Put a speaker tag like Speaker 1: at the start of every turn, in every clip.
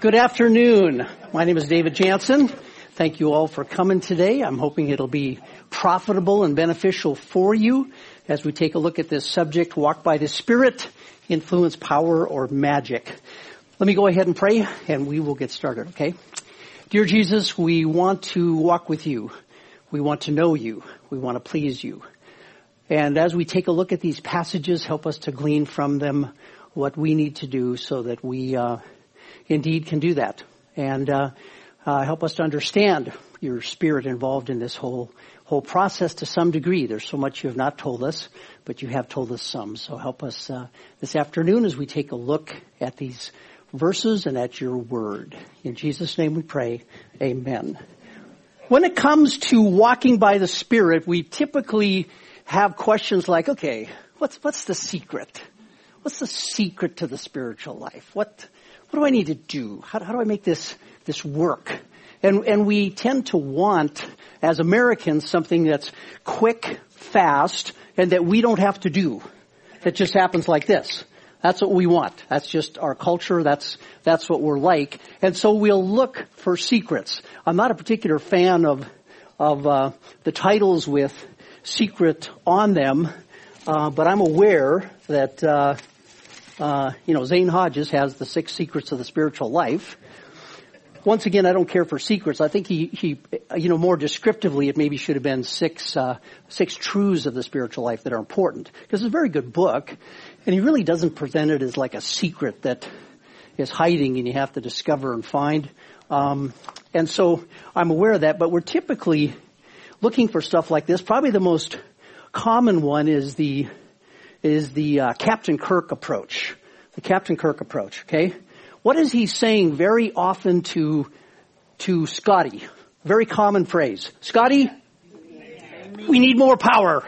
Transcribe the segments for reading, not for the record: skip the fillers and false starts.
Speaker 1: Good afternoon. My name is David Jansen. Thank you all for coming today. I'm hoping it'll be profitable and beneficial for you as we take a look at this subject, Walk by the Spirit, Influence, Power, or Magic. Let me go ahead and pray, and we will get started, okay? Dear Jesus, we want to walk with you. We want to know you. We want to please you. And as we take a look at these passages, help us to glean from them what we need to do so that we indeed can do that. And help us to understand your Spirit involved in this whole process to some degree. There's so much you have not told us, but you have told us some. So help us this afternoon as we take a look at these verses and at your word. In Jesus' name we pray, amen. When it comes to walking by the Spirit, we typically have questions like, okay, what's the secret? What's the secret to the spiritual life? What do I need to do? How do I make this work? And we tend to want, as Americans, something that's quick, fast, and that we don't have to do. That just happens like this. That's what we want. That's just our culture. That's what we're like. And so we'll look for secrets. I'm not a particular fan of the titles with secret on them, but I'm aware that Zane Hodges has the 6 secrets of the spiritual life. Once again, I don't care for secrets. I think he more descriptively, it maybe should have been 6 truths of the spiritual life that are important. Because it's a very good book, and he really doesn't present it as like a secret that is hiding and you have to discover and find. And so I'm aware of that, but we're typically looking for stuff like this. Probably the most common one is the Captain Kirk approach. The Captain Kirk approach, okay? What is he saying very often to Scotty? Very common phrase. Scotty, we need more power.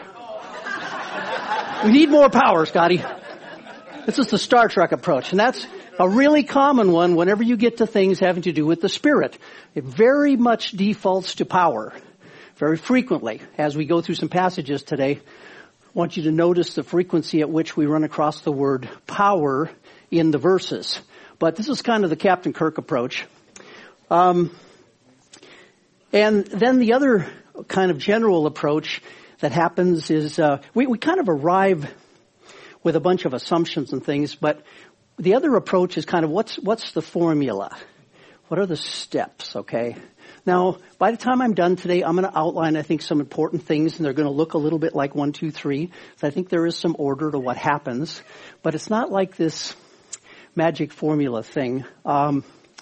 Speaker 1: We need more power, Scotty. This is the Star Trek approach, and that's a really common one whenever you get to things having to do with the Spirit. It very much defaults to power, very frequently. As we go through some passages today, I want you to notice the frequency at which we run across the word power in the verses. But this is kind of the Captain Kirk approach. And then the other kind of general approach that happens is we kind of arrive with a bunch of assumptions and things, but the other approach is kind of what's the formula? What are the steps, okay? Now, by the time I'm done today, I'm going to outline, I think, some important things, and they're going to look a little bit like 1, 2, 3. So I think there is some order to what happens, but it's not like this magic formula thing. And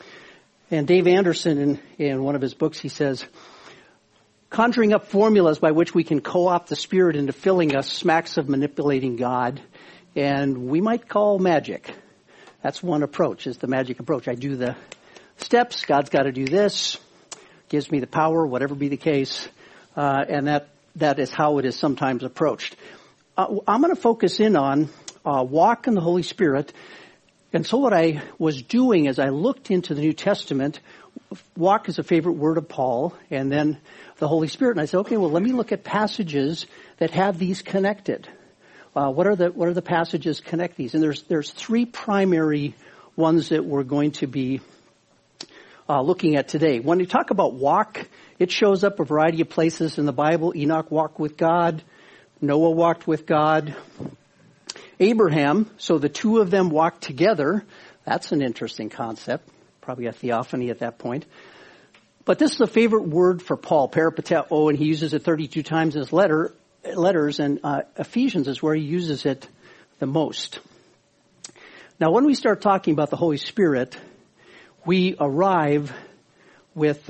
Speaker 1: Dave Anderson, in one of his books, he says, conjuring up formulas by which we can co-opt the Spirit into filling us smacks of manipulating God, and we might call magic. That's one approach, is the magic approach. I do the steps, God's got to do this, gives me the power, whatever be the case, and that is how it is sometimes approached. I'm going to focus in on walk in the Holy Spirit. And so what I was doing as I looked into the New Testament, walk is a favorite word of Paul, and then the Holy Spirit. And I said, okay, well, let me look at passages that have these connected. What are the passages connect these? And there's 3 primary ones that we're going to be looking at today. When you talk about walk, it shows up a variety of places in the Bible. Enoch walked with God. Noah walked with God. Abraham, so the 2 of them walked together. That's an interesting concept. Probably a theophany at that point. But this is a favorite word for Paul, peripateo, and he uses it 32 times in his letters, and Ephesians is where he uses it the most. Now, when we start talking about the Holy Spirit, we arrive with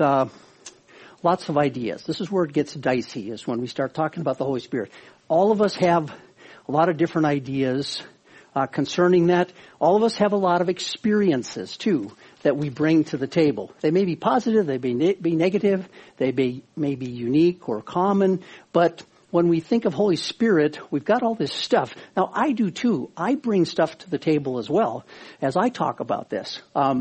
Speaker 1: lots of ideas. This is where it gets dicey, is when we start talking about the Holy Spirit. All of us have a lot of different ideas concerning that. All of us have a lot of experiences, too, that we bring to the table. They may be positive, they may be negative, they may be unique or common, but when we think of Holy Spirit, we've got all this stuff. Now, I do, too. I bring stuff to the table as well as I talk about this.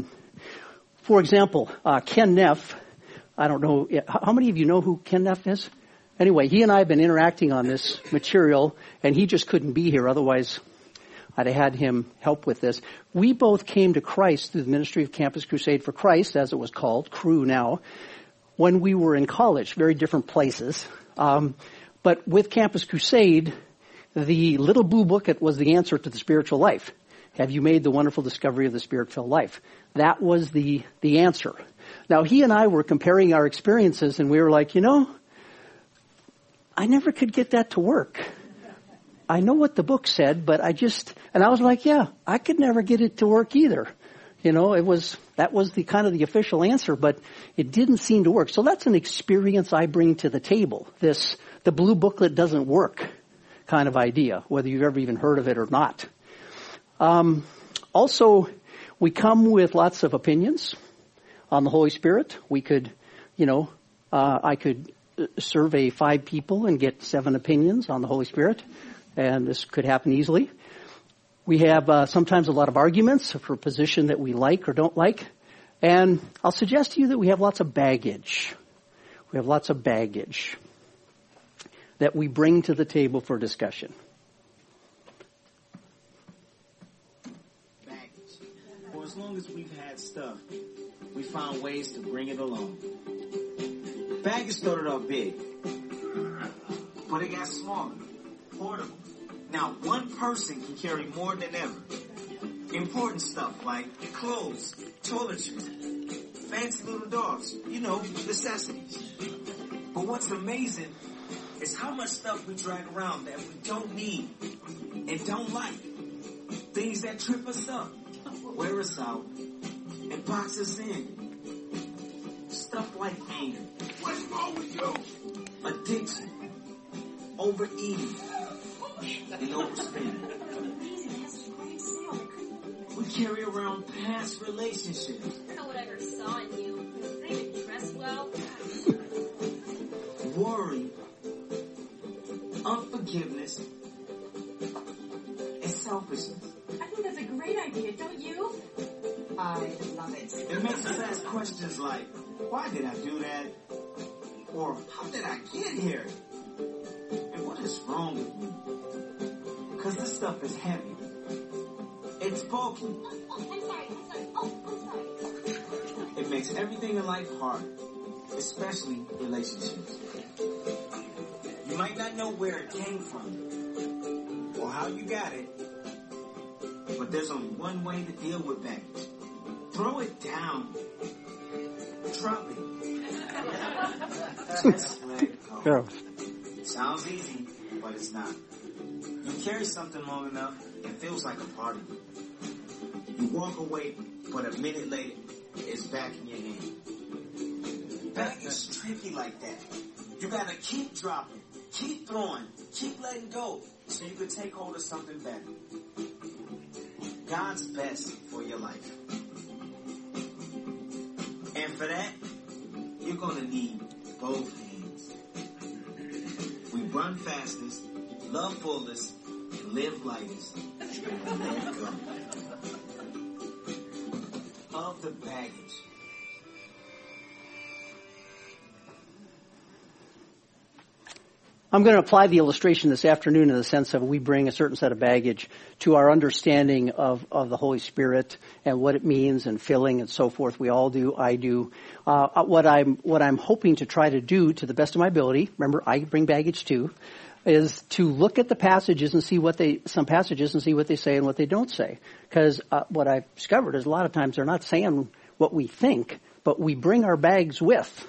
Speaker 1: For example, Ken Neff, I don't know, how many of you know who Ken Neff is? Anyway, he and I have been interacting on this material, and he just couldn't be here. Otherwise, I'd had him help with this. We both came to Christ through the ministry of Campus Crusade for Christ, as it was called, Cru now, when we were in college, very different places. But with Campus Crusade, the little blue booklet was the answer to the spiritual life. Have you made the wonderful discovery of the Spirit-filled life? That was the answer. Now, he and I were comparing our experiences, and we were like, I never could get that to work. I know what the book said, but and I was like, yeah, I could never get it to work either. That was the kind of the official answer, but it didn't seem to work. So that's an experience I bring to the table. The blue booklet doesn't work kind of idea, whether you've ever even heard of it or not. Also, we come with lots of opinions on the Holy Spirit. We could, I could survey 5 people and get 7 opinions on the Holy Spirit, and this could happen easily. We have sometimes a lot of arguments for a position that we like or don't like, and I'll suggest to you that we have lots of baggage. We have lots of baggage that we bring to the table for discussion.
Speaker 2: For as long as we've had stuff, we found ways to bring it along. Baggage started off big, but it got smaller, portable. Now one person can carry more than ever. Important stuff like clothes, toiletries, fancy little dogs, necessities. But what's amazing is how much stuff we drag around that we don't need and don't like. Things that trip us up, wear us out, and box us in. Stuff like anger. What's wrong with you? Addiction. Overeating. And overspending. We carry around past relationships.
Speaker 3: I don't know what I ever saw in you. They didn't dress well.
Speaker 2: Worry. Unforgiveness. And selfishness.
Speaker 3: I think that's a great idea, don't you?
Speaker 4: I love it.
Speaker 2: It makes us ask questions like, why did I do that? Or how did I get here? And what is wrong with me? Because this stuff is heavy. It's bulky.
Speaker 3: I'm sorry.
Speaker 2: It makes everything in life hard, especially relationships. You might not know where it came from or how you got it, but there's only one way to deal with baggage. Throw it down. Drop it. Just let it go. Sounds easy, but it's not. You carry something long enough, it feels like a part of you. You walk away, but a minute later, it's back in your hand. Baggage is tricky like that. You gotta keep dropping, keep throwing, keep letting go, so you can take hold of something better. God's best for your life. And for that, you're gonna need both hands. We run fastest, love fullest, and live lightest, and let go of the baggage.
Speaker 1: I'm going to apply the illustration this afternoon in the sense of we bring a certain set of baggage to our understanding of the Holy Spirit and what it means and filling and so forth. We all do. I do. What I'm hoping to try to do to the best of my ability, remember I bring baggage too, is to look at the passages and see some passages and see what they say and what they don't say. Because what I've discovered is a lot of times they're not saying what we think, but we bring our bags with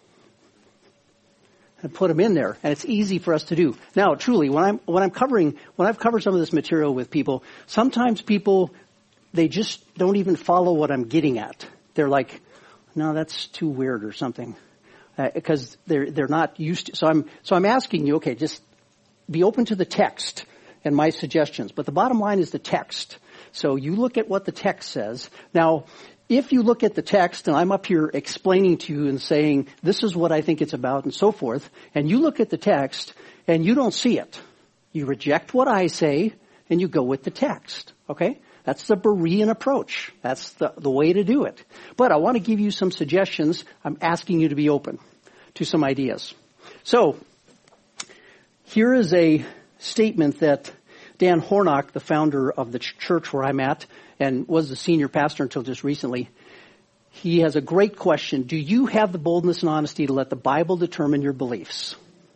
Speaker 1: and put them in there, and it's easy for us to do. Now, truly, when I've covered some of this material with people, sometimes people, they just don't even follow what I'm getting at. They're like, no, that's too weird or something, because they're not used to. So I'm asking you, okay, just be open to the text and my suggestions. But the bottom line is the text. So you look at what the text says. Now, if you look at the text, and I'm up here explaining to you and saying, this is what I think it's about and so forth, and you look at the text and you don't see it, you reject what I say and you go with the text, okay? That's the Berean approach. That's the way to do it. But I want to give you some suggestions. I'm asking you to be open to some ideas. So, here is a statement that Dan Hornock, the founder of the church where I'm at, and was the senior pastor until just recently, he has a great question. Do you have the boldness and honesty to let the Bible determine your beliefs?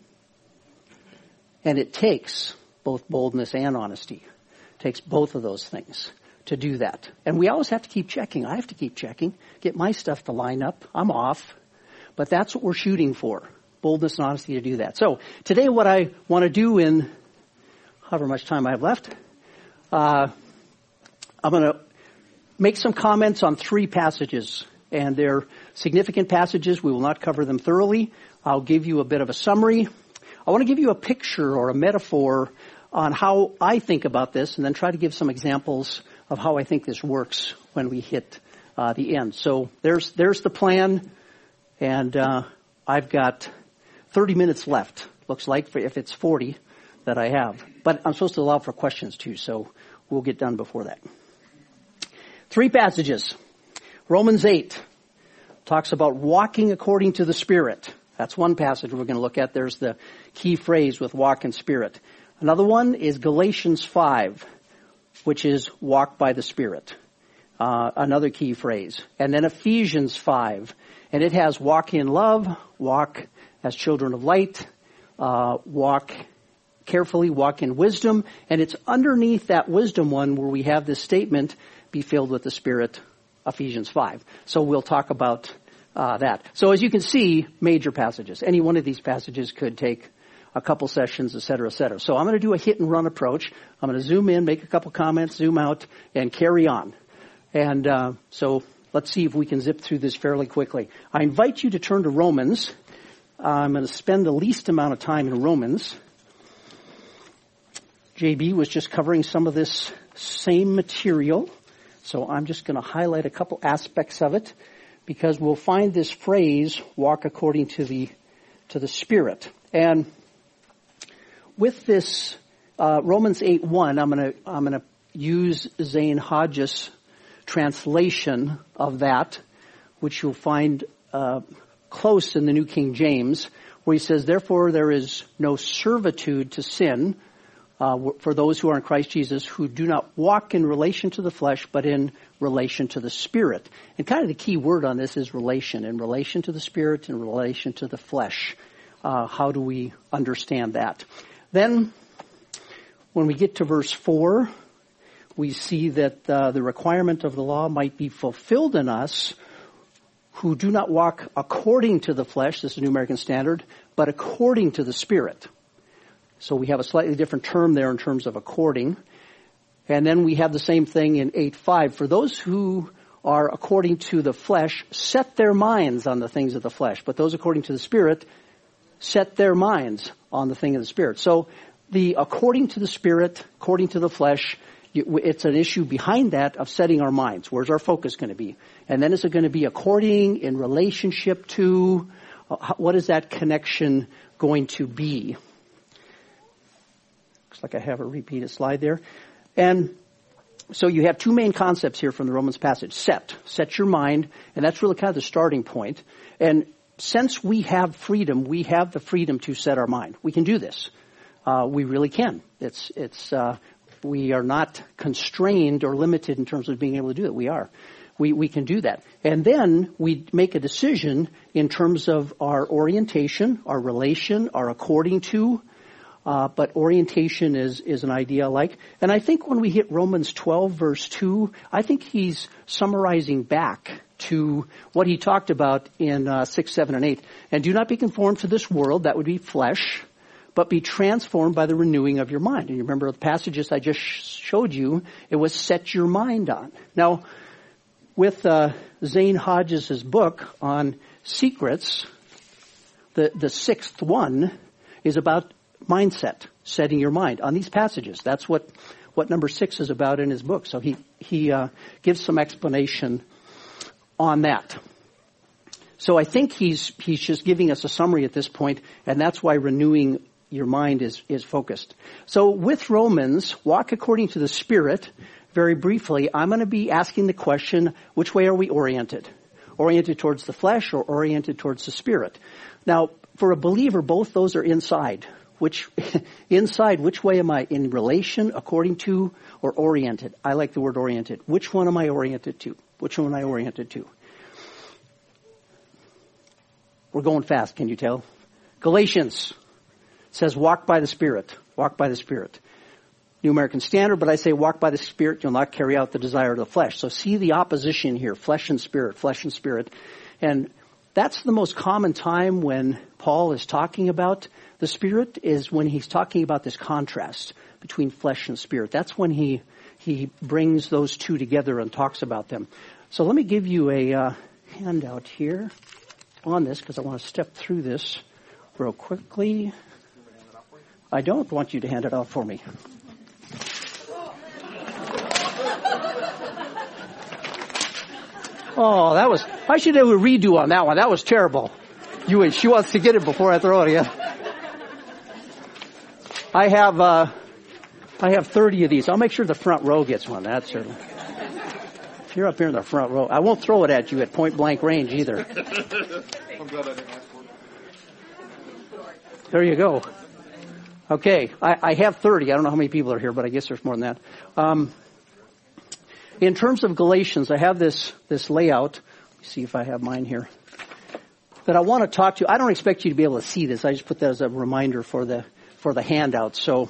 Speaker 1: And it takes both boldness and honesty. It takes both of those things to do that. And we always have to keep checking. I have to keep checking, get my stuff to line up. I'm off. But that's what we're shooting for, boldness and honesty to do that. So today what I want to do in however much time I have left, I'm going to make some comments on 3 passages. And they're significant passages. We will not cover them thoroughly. I'll give you a bit of a summary. I want to give you a picture or a metaphor on how I think about this, and then try to give some examples of how I think this works when we hit the end. So there's the plan, and I've got 30 minutes left, looks like, if it's 40 that I have. But I'm supposed to allow for questions too, so we'll get done before that. 3 passages. Romans 8 talks about walking according to the Spirit. That's one passage we're going to look at. There's the key phrase with walk in Spirit. Another one is Galatians 5, which is walk by the Spirit. Another key phrase. And then Ephesians 5, and it has walk in love, walk as children of light, walk carefully, walk in wisdom, and it's underneath that wisdom one where we have this statement, be filled with the Spirit, Ephesians 5. So we'll talk about that. So as you can see, major passages. Any one of these passages could take a couple sessions, et cetera, et cetera. So I'm going to do a hit and run approach. I'm going to zoom in, make a couple comments, zoom out, and carry on. And so let's see if we can zip through this fairly quickly. I invite you to turn to Romans. I'm going to spend the least amount of time in Romans. JB was just covering some of this same material. So I'm just going to highlight a couple aspects of it because we'll find this phrase, walk according to the Spirit. And with this Romans 8:1, I'm going to use Zane Hodges' translation of that, which you'll find close in the New King James, where he says, therefore there is no servitude to sin for those who are in Christ Jesus, who do not walk in relation to the flesh, but in relation to the Spirit. And kind of the key word on this is relation, in relation to the Spirit, in relation to the flesh. How do we understand that? Then, when we get to verse 4, we see that the requirement of the law might be fulfilled in us who do not walk according to the flesh, this is the New American Standard, but according to the Spirit. So we have a slightly different term there in terms of according. And then we have the same thing in 8:5. For those who are according to the flesh, set their minds on the things of the flesh. But those according to the Spirit, set their minds on the thing of the Spirit. So the according to the Spirit, according to the flesh, it's an issue behind that of setting our minds. Where's our focus going to be? And then is it going to be according, in relationship to, what is that connection going to be? Looks like I have a repeated slide there. And so you have 2 main concepts here from the Romans passage. Set your mind, and that's really kind of the starting point. And since we have freedom, we have the freedom to set our mind. We can do this. We really can. We are not constrained or limited in terms of being able to do it. We are. We can do that. And then we make a decision in terms of our orientation, our relation, our according to. But orientation is an idea I like. And I think when we hit Romans 12, verse 2, I think he's summarizing back to what he talked about in 6, 7, and 8. And do not be conformed to this world, that would be flesh, but be transformed by the renewing of your mind. And you remember the passages I just showed you, it was set your mind on. Now, with Zane Hodges' book on secrets, the 6th one is about mindset, setting your mind on these passages. That's what number 6 is about in his book. So he gives some explanation on that. So I think he's just giving us a summary at this point, and that's why renewing your mind is focused. So with Romans, walk according to the Spirit. Very briefly, I'm going to be asking the question, which way are we oriented? Oriented towards the flesh or oriented towards the Spirit? Now, for a believer, both those are inside. Which, inside, which way am I? In relation, according to, or oriented? I like the word oriented. Which one am I oriented to? Which one am I oriented to? We're going fast, can you tell? Galatians says, walk by the Spirit. Walk by the Spirit. New American Standard, but I say walk by the Spirit, you'll not carry out the desire of the flesh. So see the opposition here, flesh and spirit, flesh and spirit. And that's the most common time when Paul is talking about the Spirit, is when he's talking about this contrast between flesh and spirit. That's when he brings those two together and talks about them. So let me give you a handout here on this, because I want to step through this real quickly. I don't want you to hand it out for me. Oh, I should do a redo on that one. That was terrible. She wants to get it before I throw it, yeah. I have 30 of these. I'll make sure the front row gets one. That's certainly. If you're up here in the front row, I won't throw it at you at point blank range either.
Speaker 5: I'm glad I didn't ask for it.
Speaker 1: There you go. Okay, I have 30. I don't know how many people are here, but I guess there's more than that. In terms of Galatians, I have this layout. Let me see if I have mine here. That I want to talk to. I don't expect you to be able to see this. I just put that as a reminder for the handout. So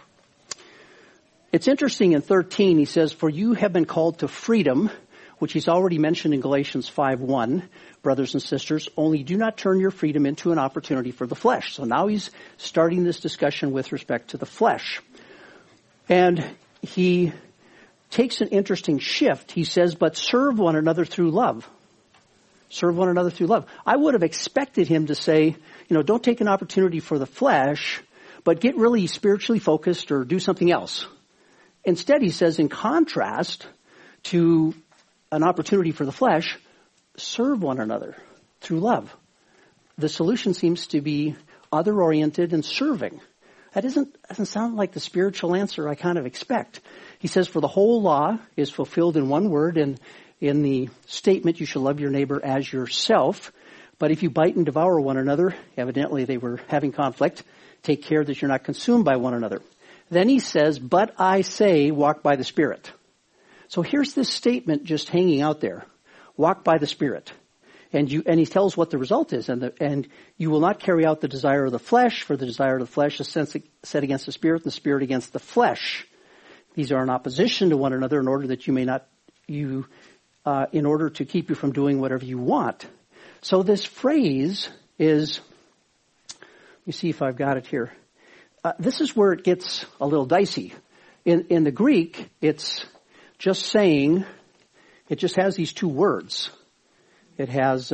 Speaker 1: it's interesting in 13, he says, for you have been called to freedom, which he's already mentioned in Galatians 5:1, brothers and sisters, only do not turn your freedom into an opportunity for the flesh. So now he's starting this discussion with respect to the flesh. And he takes an interesting shift. He says, but serve one another through love. Serve one another through love. I would have expected him to say, don't take an opportunity for the flesh, but get really spiritually focused or do something else. Instead, he says, in contrast to an opportunity for the flesh, serve one another through love. The solution seems to be other-oriented and serving. That doesn't sound like the spiritual answer I kind of expect. He says, for the whole law is fulfilled in one word, and in the statement, you shall love your neighbor as yourself. But if you bite and devour one another, evidently they were having conflict, take care that you're not consumed by one another. Then he says, but I say, walk by the Spirit. So here's this statement just hanging out there. Walk by the Spirit. And he tells what the result is. And you will not carry out the desire of the flesh, for the desire of the flesh is set against the Spirit, and the Spirit against the flesh. These are in opposition to one another in order that you may not, in order to keep you from doing whatever you want. So this phrase is, let me see if I've got it here. This is where it gets a little dicey. In the Greek, it's just saying, it just has these two words. It has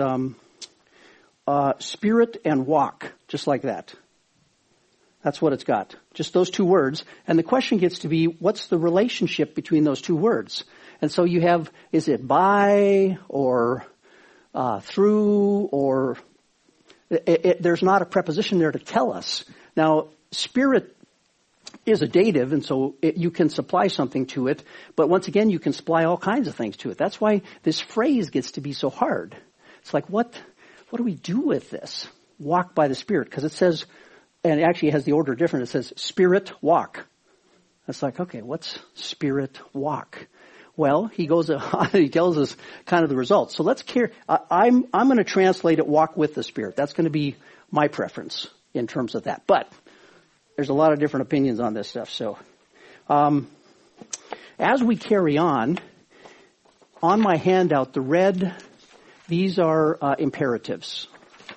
Speaker 1: spirit and walk, just like that. That's what it's got. Just those two words. And the question gets to be, what's the relationship between those two words? And so you have, is it by or through, or there's not a preposition there to tell us. Now, spirit is a dative, and so you can supply something to it, but once again, you can supply all kinds of things to it. That's why this phrase gets to be so hard. It's like, what do we do with this? Walk by the Spirit, because it says, and it actually has the order different. It says, Spirit, walk. It's like, okay, what's Spirit, walk? Well, he goes on, he tells us kind of the results. So let's I'm going to translate it, walk with the Spirit. That's going to be my preference in terms of that. But there's a lot of different opinions on this stuff. So, as we carry on my handout, the red, these are imperatives.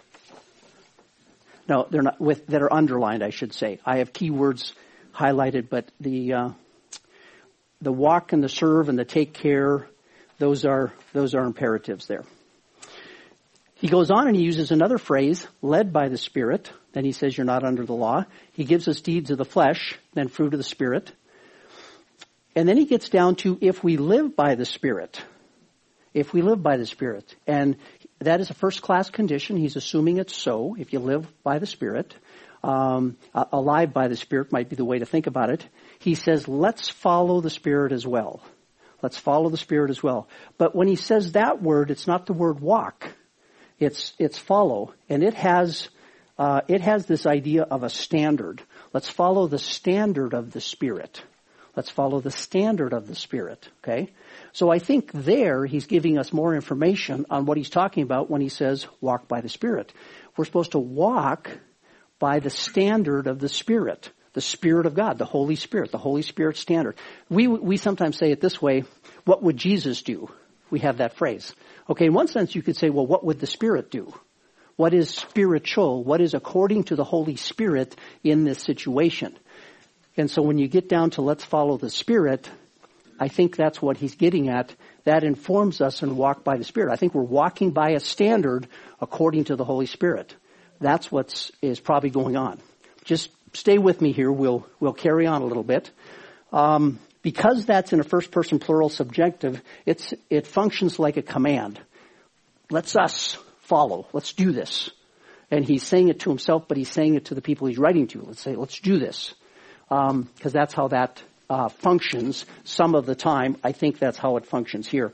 Speaker 1: No, they're not that are underlined, I should say. I have keywords highlighted, but the walk and the serve and the take care, those are imperatives there. He goes on and he uses another phrase, led by the Spirit. Then he says you're not under the law. He gives us deeds of the flesh, then fruit of the Spirit. And then he gets down to if we live by the Spirit. If we live by the Spirit. And that is a first-class condition. He's assuming it's so, if you live by the Spirit. Alive by the Spirit might be the way to think about it. He says, let's follow the Spirit as well. Let's follow the Spirit as well. But when he says that word, it's not the word walk. It's follow. And it has it has this idea of a standard. Let's follow the standard of the Spirit. Let's follow the standard of the Spirit, okay? So I think there he's giving us more information on what he's talking about when he says walk by the Spirit. We're supposed to walk by the standard of the Spirit of God, the Holy Spirit standard. We sometimes say it this way, what would Jesus do? We have that phrase. Okay, in one sense you could say, well, what would the Spirit do? What is spiritual? What is according to the Holy Spirit in this situation? And so when you get down to let's follow the Spirit, I think that's what he's getting at. That informs us and walk by the Spirit. I think we're walking by a standard according to the Holy Spirit. That's what is probably going on. Just stay with me here. We'll carry on a little bit. Because that's in a first person plural subjective, it functions like a command. Let's us follow. Let's do this. And he's saying it to himself, but he's saying it to the people he's writing to. Let's do this. Because that's how that functions some of the time. I think that's how it functions here.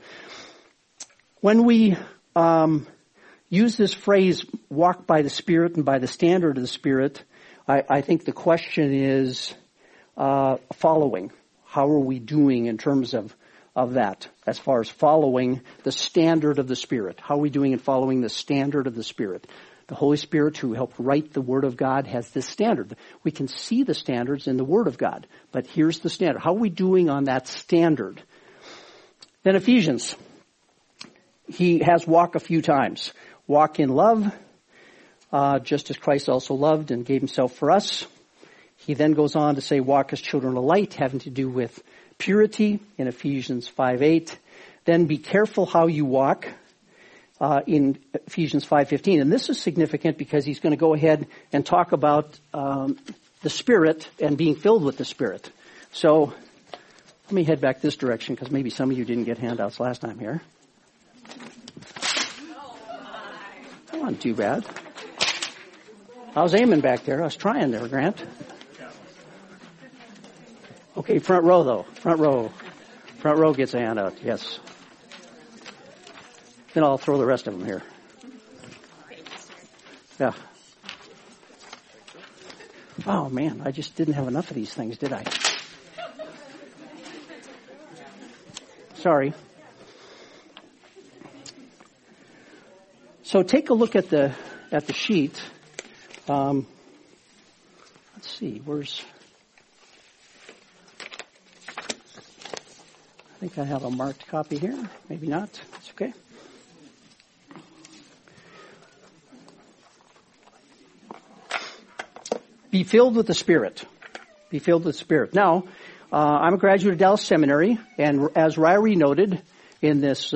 Speaker 1: When we use this phrase, walk by the Spirit and by the standard of the Spirit, I think the question is following. How are we doing in terms of that, as far as following the standard of the Spirit? How are we doing in following the standard of the Spirit? The Holy Spirit who helped write the Word of God has this standard. We can see the standards in the Word of God, but here's the standard. How are we doing on that standard? Then Ephesians. He has walk a few times. Walk in love, just as Christ also loved and gave himself for us. He then goes on to say walk as children of light, having to do with purity in Ephesians 5:8. Then be careful how you walk in Ephesians 5:15. And this is significant because he's going to go ahead and talk about the Spirit and being filled with the Spirit. So let me head back this direction because maybe some of you didn't get handouts last time here. That wasn't too bad. I was aiming back there. I was trying there, Grant. Okay, front row though. Front row gets a handout, yes. Then I'll throw the rest of them here. Yeah. Oh man, I just didn't have enough of these things, did I? Sorry. So take a look at the sheet. Let's see, I think I have a marked copy here. Maybe not. It's okay. Be filled with the Spirit. Be filled with the Spirit. Now, I'm a graduate of Dallas Seminary, and as Ryrie noted in this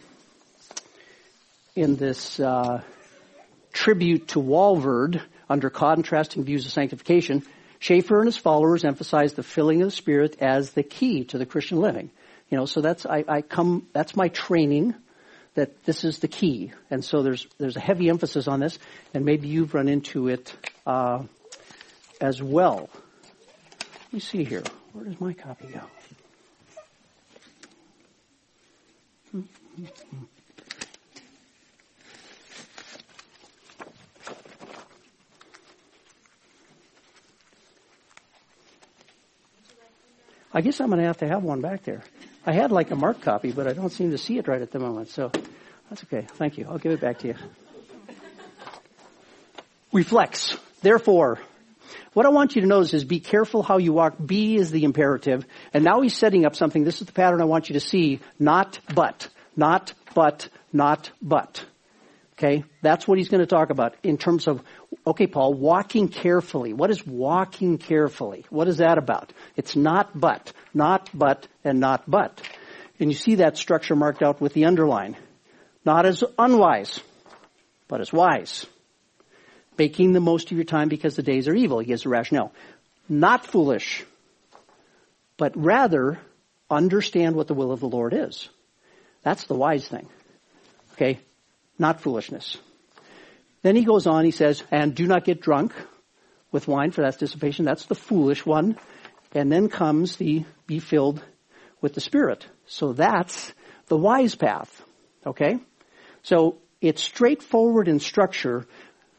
Speaker 1: tribute to Walvoord under Contrasting Views of Sanctification, Schaeffer and his followers emphasize the filling of the Spirit as the key to the Christian living. You know, so that's my training, that this is the key. And so there's a heavy emphasis on this, and maybe you've run into it as well. Let me see here. Where does my copy go? I guess I'm going to have one back there. I had like a marked copy, but I don't seem to see it right at the moment. So that's okay. Thank you. I'll give it back to you. Reflex. Therefore, what I want you to notice is be careful how you walk. Be is the imperative. And now he's setting up something. This is the pattern I want you to see. Not but. Not but. Not but. Okay? That's what he's going to talk about in terms of, okay, Paul, walking carefully. What is walking carefully? What is that about? It's not but, and not but. And you see that structure marked out with the underline. Not as unwise, but as wise. Making the most of your time because the days are evil. He gives a rationale. Not foolish, but rather understand what the will of the Lord is. That's the wise thing. Okay? Not foolishness. Then he goes on, he says, and do not get drunk with wine, for that's dissipation. That's the foolish one. And then comes the be filled with the Spirit. So that's the wise path. Okay? So it's straightforward in structure.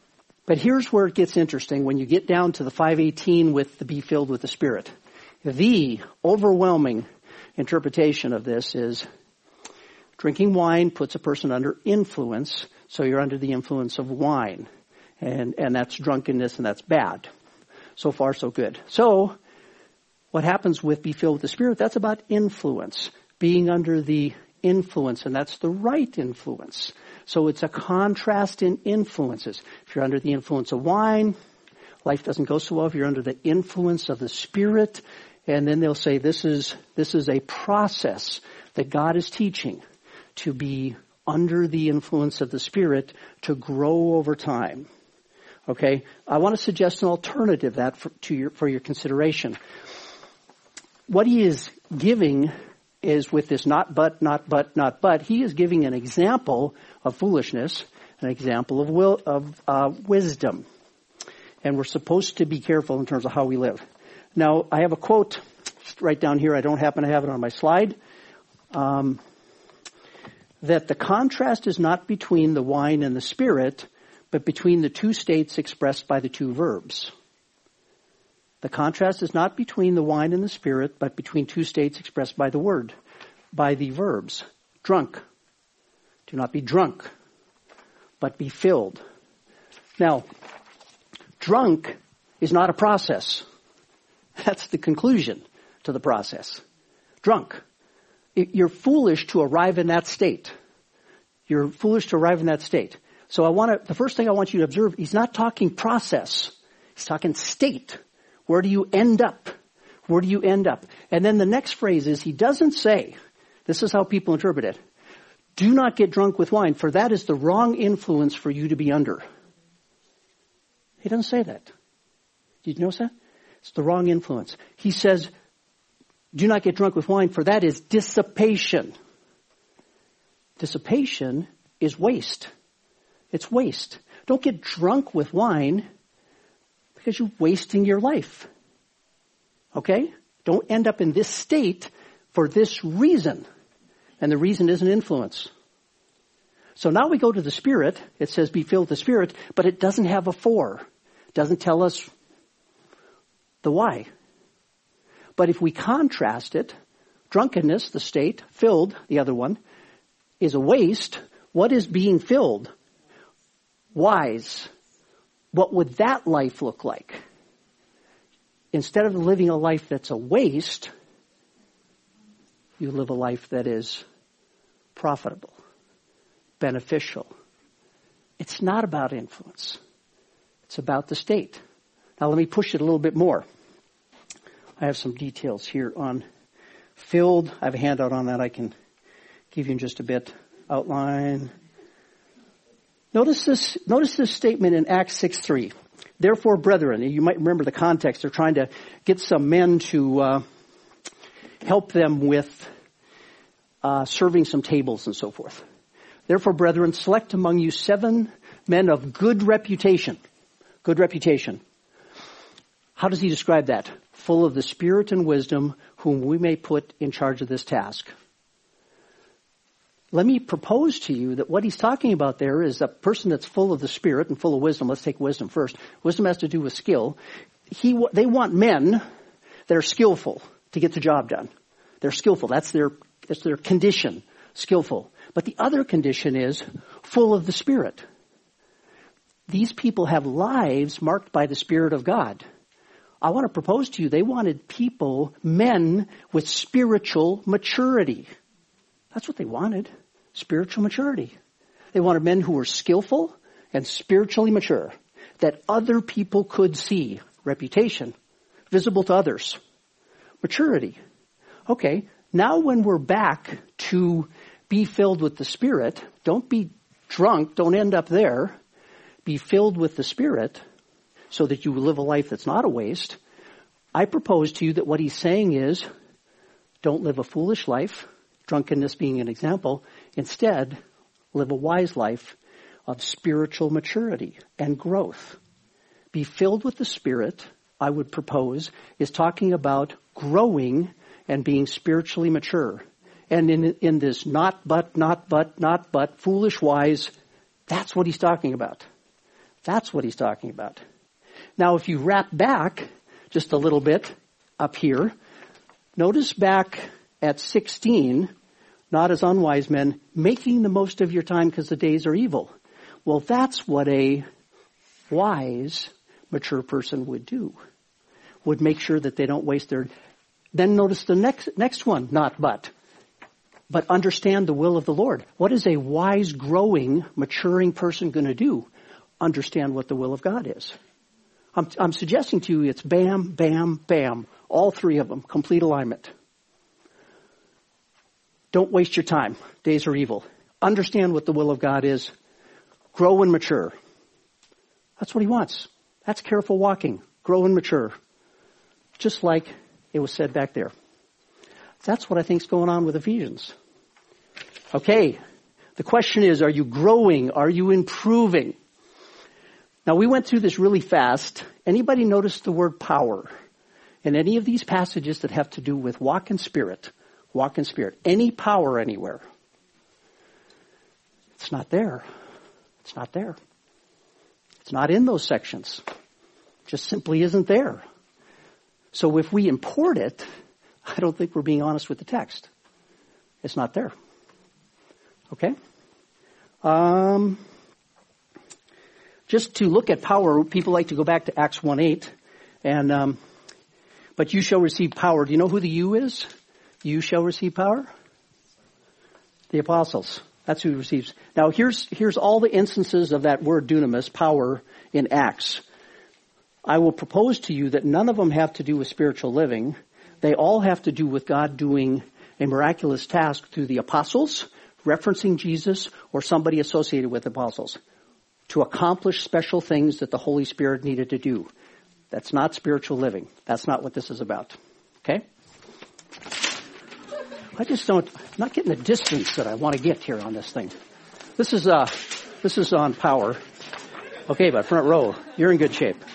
Speaker 1: But here's where it gets interesting when you get down to the 5:18 with the be filled with the Spirit. The overwhelming interpretation of this is drinking wine puts a person under influence, so you're under the influence of wine. And that's drunkenness, and that's bad. So far, so good. So, what happens with be filled with the Spirit? That's about influence. Being under the influence, and that's the right influence. So it's a contrast in influences. If you're under the influence of wine, life doesn't go so well. If you're under the influence of the Spirit, and then they'll say this is a process that God is teaching to be under the influence of the Spirit to grow over time. Okay, I want to suggest an alternative that for your consideration. What he is giving is with this not but, he is giving an example of foolishness, an example of wisdom. And we're supposed to be careful in terms of how we live. Now, I have a quote right down here. I don't happen to have it on my slide. That the contrast is not between the wine and the Spirit, but between the two states expressed by the two verbs. The contrast is not between the wine and the Spirit, but between two states expressed by the verbs. Drunk. Do not be drunk, but be filled. Now, drunk is not a process. That's the conclusion to the process. Drunk. You're foolish to arrive in that state. You're foolish to arrive in that state. So the first thing I want you to observe, he's not talking process. He's talking state. Where do you end up? Where do you end up? And then the next phrase is, he doesn't say, this is how people interpret it, do not get drunk with wine, for that is the wrong influence for you to be under. He doesn't say that. Did you notice that? It's the wrong influence. He says, do not get drunk with wine, for that is dissipation. Dissipation is waste. It's waste. Don't get drunk with wine because you're wasting your life. Okay? Don't end up in this state for this reason. And the reason is an influence. So now we go to the Spirit. It says be filled with the Spirit, but it doesn't have a for. It doesn't tell us the why. But if we contrast it, drunkenness, the state, filled, the other one, is a waste. What is being filled? Wise. What would that life look like? Instead of living a life that's a waste, you live a life that is profitable, beneficial. It's not about influence. It's about the state. Now let me push it a little bit more. I have some details here on filled. I have a handout on that I can give you in just a bit. Outline. Notice this statement in Acts 6:3. Therefore, brethren, you might remember the context. They're trying to get some men to help them with serving some tables and so forth. Therefore, brethren, select among you 7 men of good reputation. Good reputation. How does he describe that? Full of the Spirit and wisdom, whom we may put in charge of this task. Let me propose to you that what he's talking about there is a person that's full of the Spirit and full of wisdom. Let's take wisdom first. Wisdom has to do with skill. They want men that are skillful to get the job done. They're skillful. That's their condition, skillful. But the other condition is full of the Spirit. These people have lives marked by the Spirit of God. I want to propose to you, they wanted people, men with spiritual maturity. That's what they wanted. Spiritual maturity. They wanted men who were skillful and spiritually mature, that other people could see. Reputation. Visible to others. Maturity. Okay, now when we're back to be filled with the Spirit, don't be drunk, don't end up there. Be filled with the Spirit so that you live a life that's not a waste. I propose to you that what he's saying is, don't live a foolish life, drunkenness being an example. Instead, live a wise life of spiritual maturity and growth. Be filled with the Spirit, I would propose, is talking about growing and being spiritually mature. And in this not but, foolish wise, that's what he's talking about. That's what he's talking about. Now, if you wrap back just a little bit up here, notice back at 16, not as unwise men, making the most of your time because the days are evil. Well, that's what a wise, mature person would do. Would make sure that they don't waste their... Then notice the next one, not but understand the will of the Lord. What is a wise, growing, maturing person going to do? Understand what the will of God is. I'm suggesting to you it's bam, bam, bam. All three of them, complete alignment. Don't waste your time. Days are evil. Understand what the will of God is. Grow and mature. That's what he wants. That's careful walking. Grow and mature. Just like it was said back there. That's what I think is going on with Ephesians. Okay. The question is, are you growing? Are you improving? Now, we went through this really fast. Anybody notice the word power in any of these passages that have to do with walk in spirit? Walk in spirit. Any power anywhere? It's not there. It's not there. It's not in those sections. It just simply isn't there. So if we import it, I don't think we're being honest with the text. It's not there. Okay? Just to look at power, people like to go back to Acts 1:8, and but you shall receive power. Do you know who the you is? You shall receive power? The apostles. That's who receives. Now here's all the instances of that word dunamis, power, in Acts. I will propose to you that none of them have to do with spiritual living. They all have to do with God doing a miraculous task through the apostles, referencing Jesus, or somebody associated with the apostles, to accomplish special things that the Holy Spirit needed to do. That's not spiritual living. That's not what this is about. Okay? I'm not getting the distance that I want to get here on this thing. This is on power. Okay, but front row, you're in good shape.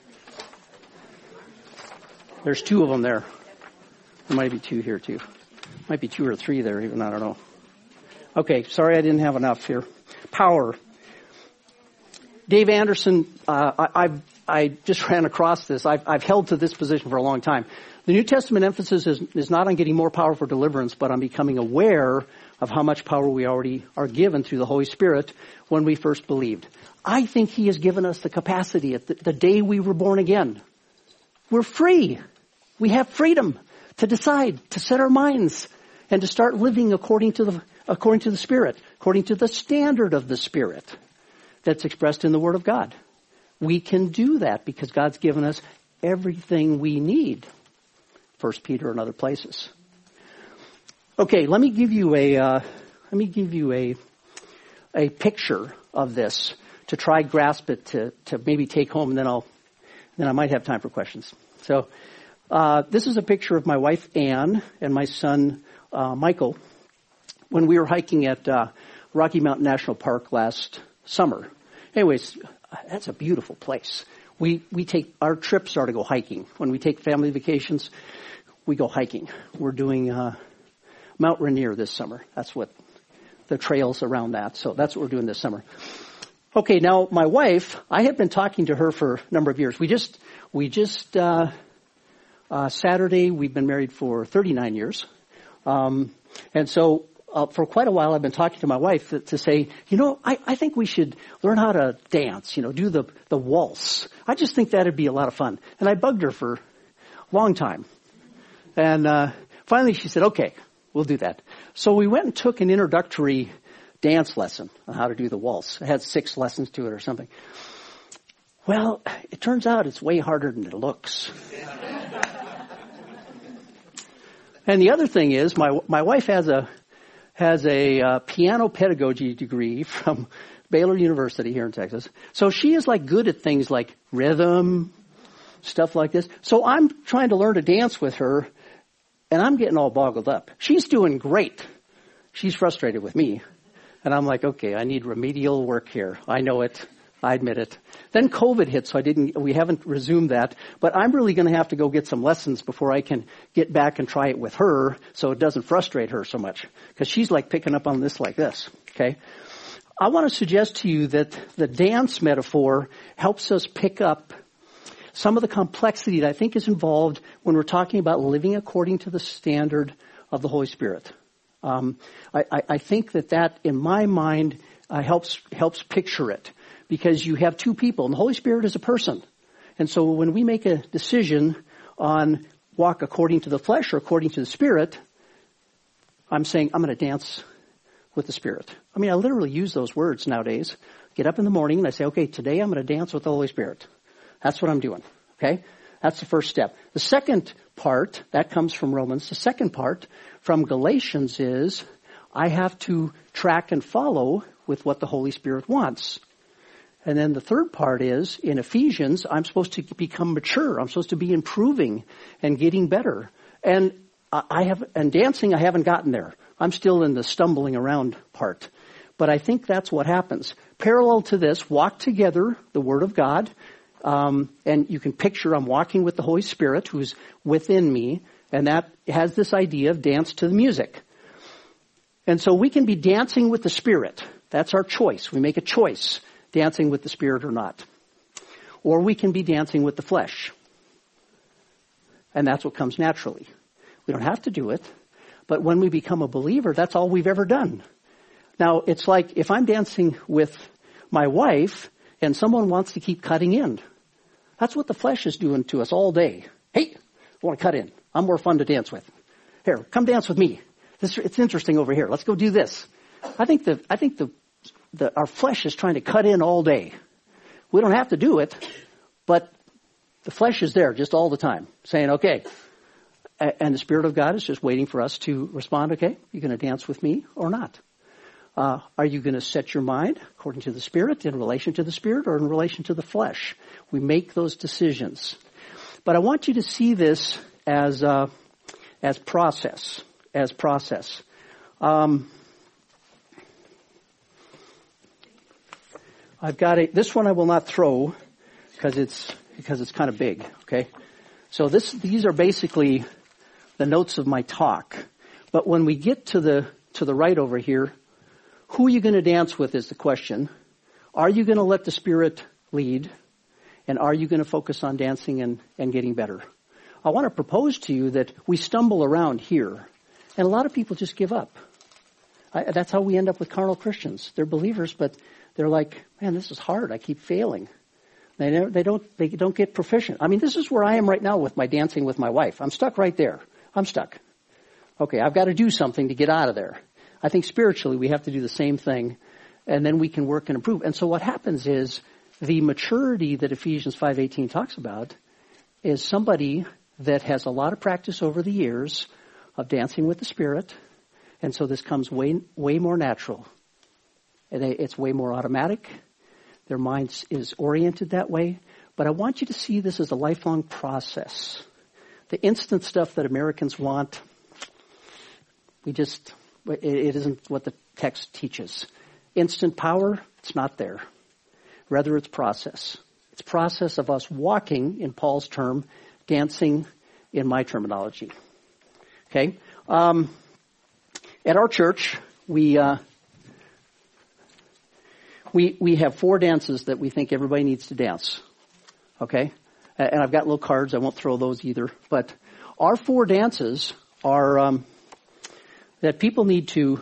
Speaker 1: There's two of them there. There might be two here too. Might be two or three there even, I don't know. Okay, sorry I didn't have enough here. Power. Dave Anderson, I just ran across this. I've held to this position for a long time. The New Testament emphasis is not on getting more power for deliverance, but on becoming aware of how much power we already are given through the Holy Spirit when we first believed. I think He has given us the capacity at the day we were born again. We're free. We have freedom to decide, to set our minds, and to start living according to the Spirit, according to the standard of the Spirit that's expressed in the Word of God. We can do that because God's given us everything we need. 1 Peter and other places. Okay, let me give you a picture of this to try grasp it to maybe take home, and then I might have time for questions. So this is a picture of my wife Ann and my son Michael when we were hiking at Rocky Mountain National Park last summer. Anyways, that's a beautiful place. We take our trips are to go hiking. When we take family vacations, we go hiking. We're doing Mount Rainier this summer. That's what the trails around that. So that's what we're doing this summer. Okay, now my wife, I had been talking to her for a number of years. We just Saturday, we've been married for 39 years. And so for quite a while, I've been talking to my wife to say, I think we should learn how to dance, do the waltz. I just think that'd be a lot of fun. And I bugged her for a long time. And finally she said, okay, we'll do that. So we went and took an introductory dance lesson on how to do the waltz. It had 6 lessons to it or something. Well, it turns out it's way harder than it looks. And the other thing is, my wife has a piano pedagogy degree from Baylor University here in Texas. So she is good at things like rhythm, stuff like this. So I'm trying to learn to dance with her, and I'm getting all boggled up. She's doing great. She's frustrated with me. And I'm like, okay, I need remedial work here. I know it. I admit it. Then COVID hit, so we haven't resumed that. But I'm really going to have to go get some lessons before I can get back and try it with her so it doesn't frustrate her so much. Because she's picking up on this like this. Okay? I want to suggest to you that the dance metaphor helps us pick up some of the complexity that I think is involved when we're talking about living according to the standard of the Holy Spirit. I think that in my mind helps picture it, because you have two people, and the Holy Spirit is a person. And so when we make a decision on walk according to the flesh or according to the Spirit, I'm saying I'm going to dance with the Spirit. I mean, I literally use those words nowadays. Get up in the morning and I say, okay, today I'm going to dance with the Holy Spirit. That's what I'm doing. Okay? That's the first step. The second part, that comes from Romans. The second part from Galatians is I have to track and follow with what the Holy Spirit wants. And then the third part is in Ephesians, I'm supposed to become mature. I'm supposed to be improving and getting better. And dancing, I haven't gotten there. I'm still in the stumbling around part. But I think that's what happens. Parallel to this, walk together, the Word of God. And you can picture I'm walking with the Holy Spirit who's within me. And that has this idea of dance to the music. And so we can be dancing with the Spirit. That's our choice. We make a choice, dancing with the Spirit or not. Or we can be dancing with the flesh. And that's what comes naturally. We don't have to do it. But when we become a believer, that's all we've ever done. Now, it's like if I'm dancing with my wife and someone wants to keep cutting in. That's what the flesh is doing to us all day. Hey, I want to cut in. I'm more fun to dance with. Here, come dance with me. It's interesting over here. Let's go do this. I think our flesh is trying to cut in all day. We don't have to do it, but the flesh is there just all the time saying, okay. And the Spirit of God is just waiting for us to respond, okay, you're going to dance with me or not? Are you going to set your mind according to the Spirit, in relation to the Spirit, or in relation to the flesh? We make those decisions. But I want you to see this as process. I've got this one I will not throw because it's kind of big, okay? So these are basically the notes of my talk. But when we get to the right over here, who are you going to dance with is the question. Are you going to let the Spirit lead? And are you going to focus on dancing and getting better? I want to propose to you that we stumble around here. And a lot of people just give up. That's how we end up with carnal Christians. They're believers, but they're like, man, this is hard. I keep failing. They don't get proficient. I mean, this is where I am right now with my dancing with my wife. I'm stuck right there. I'm stuck. Okay, I've got to do something to get out of there. I think spiritually we have to do the same thing, and then we can work and improve. And so what happens is the maturity that Ephesians 5:18 talks about is somebody that has a lot of practice over the years of dancing with the Spirit, and so this comes way more natural. And it's way more automatic. Their mind is oriented that way. But I want you to see this as a lifelong process. The instant stuff that Americans want, it isn't what the text teaches. Instant power, it's not there. Rather, it's process. It's process of us walking, in Paul's term, dancing in my terminology. Okay? At our church, we have 4 dances that we think everybody needs to dance. Okay? And I've got little cards. I won't throw those either. But our 4 dances are that people need to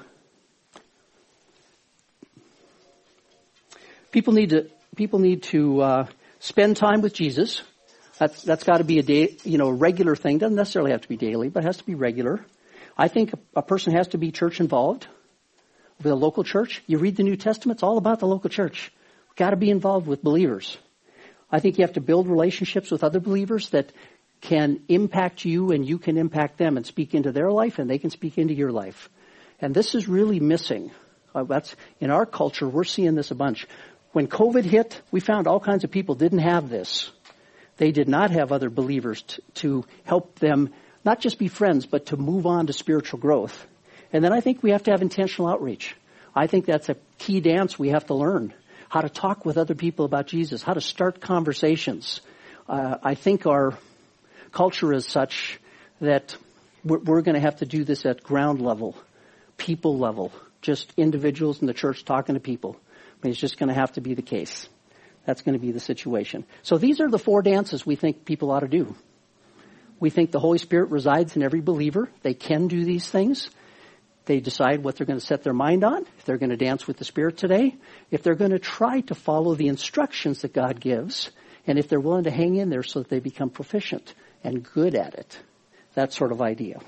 Speaker 1: spend time with Jesus. That's got to be a day, regular thing. Doesn't necessarily have to be daily, but it has to be regular. I think a person has to be church involved with a local church. You read the New Testament, it's all about the local church. We've got to be involved with believers. I think you have to build relationships with other believers that can impact you and you can impact them and speak into their life and they can speak into your life. And this is really missing. That's in our culture, we're seeing this a bunch. When COVID hit, we found all kinds of people didn't have this. They did not have other believers to help them not just be friends, but to move on to spiritual growth. And then I think we have to have intentional outreach. I think that's a key dance we have to learn. How to talk with other people about Jesus. How to start conversations. I think our culture is such that we're going to have to do this at ground level, people level, just individuals in the church talking to people. mean, it's just going to have to be the case. That's going to be the situation. So these are the 4 dances we think people ought to do. We think the Holy Spirit resides in every believer. They can do these things. They decide what they're going to set their mind on, if they're going to dance with the Spirit today, if they're going to try to follow the instructions that God gives, and if they're willing to hang in there so that they become proficient and good at it. That sort of idea.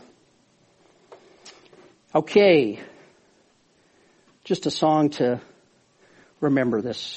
Speaker 1: Okay. Just a song to remember this.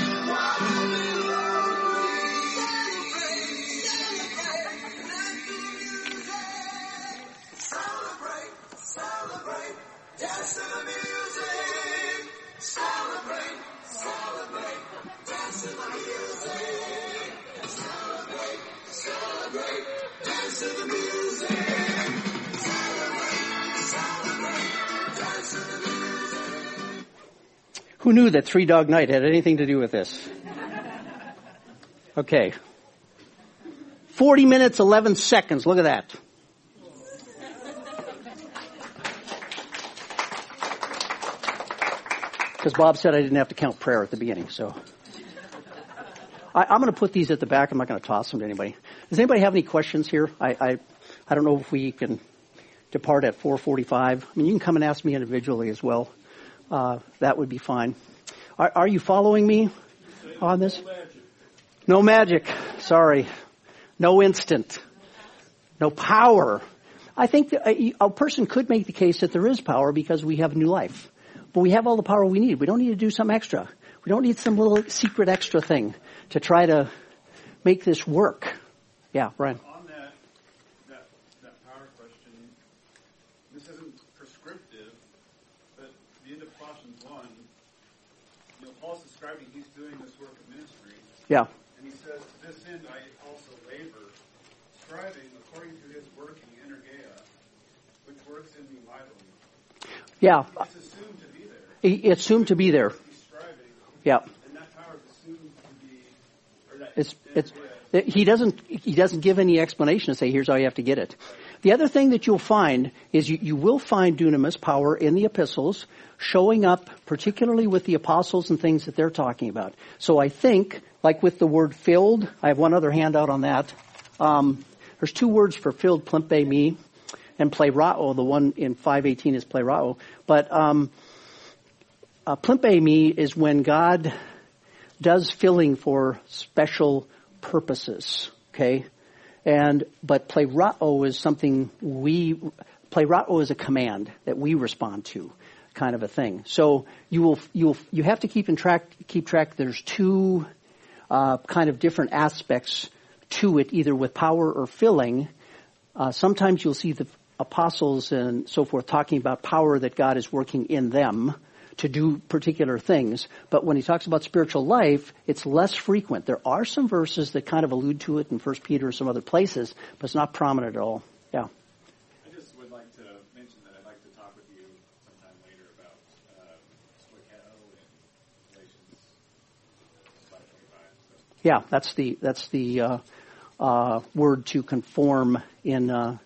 Speaker 1: Who knew that Three Dog Night had anything to do with this? Okay. 40 minutes, 11 seconds. Look at that. Because Bob said I didn't have to count prayer at the beginning, so. I'm going to put these at the back. I'm not going to toss them to anybody. Does anybody have any questions here? I don't know if we can depart at 4:45. I mean, you can come and ask me individually as well. That would be fine. Are you following me on this? No magic. Sorry. No instant. No power. I think that a person could make the case that there is power because we have new life. But we have all the power we need. We don't need to do some extra. We don't need some little secret extra thing to try to make this work. Yeah, Brian.
Speaker 5: On that power question, this isn't prescriptive, but at the end of Colossians 1, Paul's describing he's doing this work of ministry.
Speaker 1: Yeah.
Speaker 5: And he says, to this end I also labor, striving according to his working energeia, which works in me mightily.
Speaker 1: Yeah.
Speaker 5: It's assumed to be there.
Speaker 1: It's assumed to be there.
Speaker 5: He's striving.
Speaker 1: Yeah.
Speaker 5: And that power is assumed to be, or that
Speaker 1: he doesn't give any explanation to say here's how you have to get it. The other thing that you'll find is you will find dunamis power in the epistles showing up particularly with the apostles and things that they're talking about. So I think, like with the word filled, I have one other handout on that. There's 2 words for filled, plimpe me, and plerao. The one in 5:18 is plerao. But plimpe me is when God does filling for special purposes. Okay? But plerao is something plerao is a command that we respond to, kind of a thing. So you have to keep track. There's 2 kind of different aspects to it, either with power or filling. Sometimes you'll see the apostles and so forth talking about power that God is working in them to do particular things. But when he talks about spiritual life, it's less frequent. There are some verses that kind of allude to it in 1 Peter or some other places, but it's not prominent at all. Yeah.
Speaker 5: I just would like to mention that I'd like to talk with you sometime later about Swikeo and Galatians 5:25.
Speaker 1: Yeah, that's the word to conform in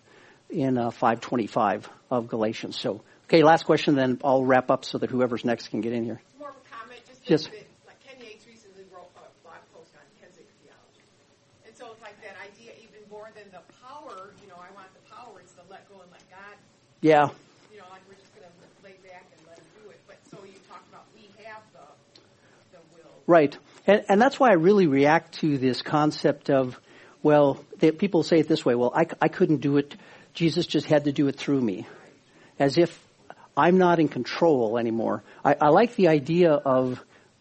Speaker 1: 5:25 of Galatians. So, okay, last question, then I'll wrap up so that whoever's next can get in here.
Speaker 4: More of a comment, just
Speaker 1: Yes.
Speaker 4: that, like Ken Yates recently wrote a blog post on Keswick theology. And so it's like that idea, even more than the power, I want the power, it's the let go and let God.
Speaker 1: Yeah.
Speaker 4: Like we're just going to lay back and let him do it. But so you talk about we have the will.
Speaker 1: Right. And that's why I really react to this concept of, people say it this way, I couldn't do it. Jesus just had to do it through me. As if I'm not in control anymore. I like the idea of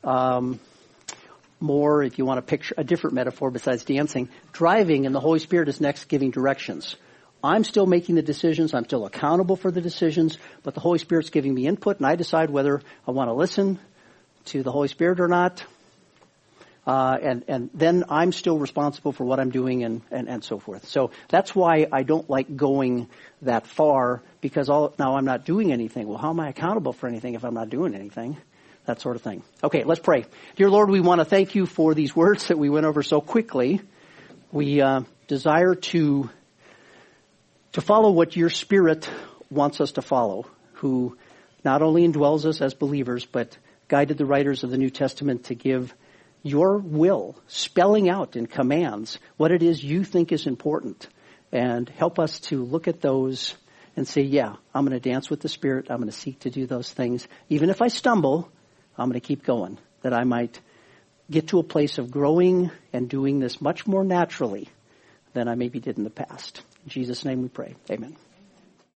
Speaker 1: more, if you want to picture a different metaphor besides dancing, driving and the Holy Spirit is next giving directions. I'm still making the decisions. I'm still accountable for the decisions, but the Holy Spirit's giving me input, and I decide whether I want to listen to the Holy Spirit or not. And then I'm still responsible for what I'm doing and so forth. So that's why I don't like going that far, because now I'm not doing anything. Well, how am I accountable for anything if I'm not doing anything? That sort of thing. Okay, let's pray. Dear Lord, we want to thank you for these words that we went over so quickly. We desire to follow what your Spirit wants us to follow, who not only indwells us as believers, but guided the writers of the New Testament to give your will, spelling out in commands what it is you think is important. And help us to look at those and say, yeah, I'm going to dance with the Spirit. I'm going to seek to do those things. Even if I stumble, I'm going to keep going, that I might get to a place of growing and doing this much more naturally than I maybe did in the past. In Jesus' name we pray. Amen.